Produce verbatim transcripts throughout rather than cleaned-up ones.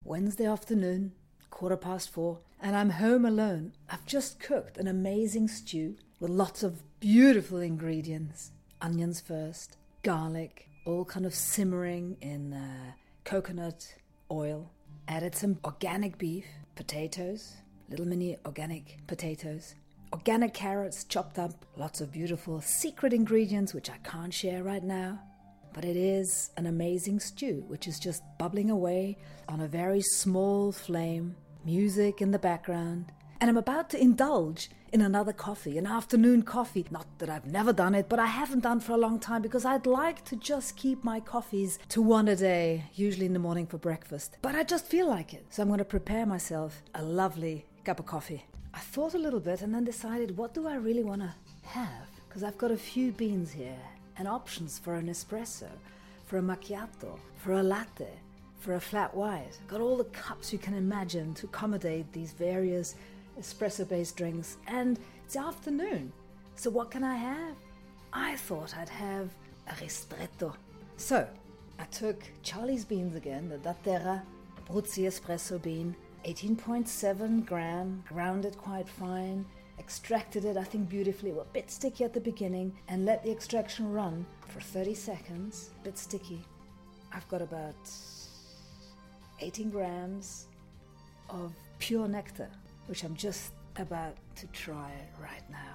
Wednesday afternoon, quarter past four, and I'm home alone. I've just cooked an amazing stew with lots of beautiful ingredients. Onions first, garlic, all kind of simmering in uh, coconut oil. Added some organic beef, potatoes, little mini organic potatoes, organic carrots chopped up, lots of beautiful secret ingredients which I can't share right now. But it is an amazing stew, which is just bubbling away on a very small flame, music in the background. And I'm about to indulge in another coffee, an afternoon coffee. Not that I've never done it, but I haven't done for a long time because I'd like to just keep my coffees to one a day, usually in the morning for breakfast. But I just feel like it. So I'm going to prepare myself a lovely cup of coffee. I thought a little bit and then decided, what do I really want to have? Because I've got a few beans here. And options for an espresso, for a macchiato, for a latte, for a flat white. Got all the cups you can imagine to accommodate these various espresso-based drinks. And it's afternoon, so what can I have? I thought I'd have a ristretto. So I took Charlie's beans again, the Datterra Abruzzi espresso bean, eighteen point seven gram, grounded quite fine. Extracted it, I think, beautifully. It was a bit sticky at the beginning and let the extraction run for thirty seconds. A bit sticky. I've got about eighteen grams of pure nectar, which I'm just about to try right now.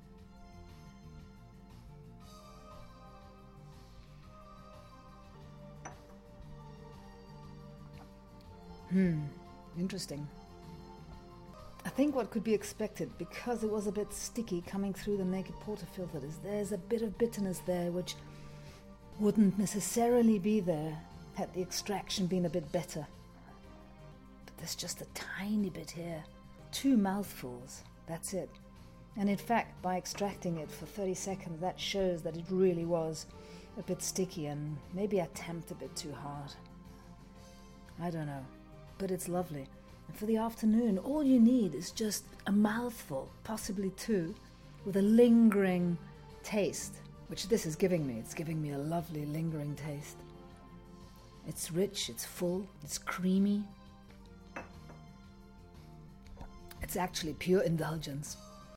Hmm, interesting. I think what could be expected, because it was a bit sticky coming through the naked portafilter, is there's a bit of bitterness there which wouldn't necessarily be there had the extraction been a bit better. But there's just a tiny bit here. Two mouthfuls, that's it. And in fact, by extracting it for thirty seconds, that shows that it really was a bit sticky and maybe I tamped a bit too hard. I don't know, but it's lovely. And for the afternoon, all you need is just a mouthful, possibly two, with a lingering taste, which this is giving me. It's giving me a lovely lingering taste. It's rich, it's full, it's creamy. It's actually pure indulgence.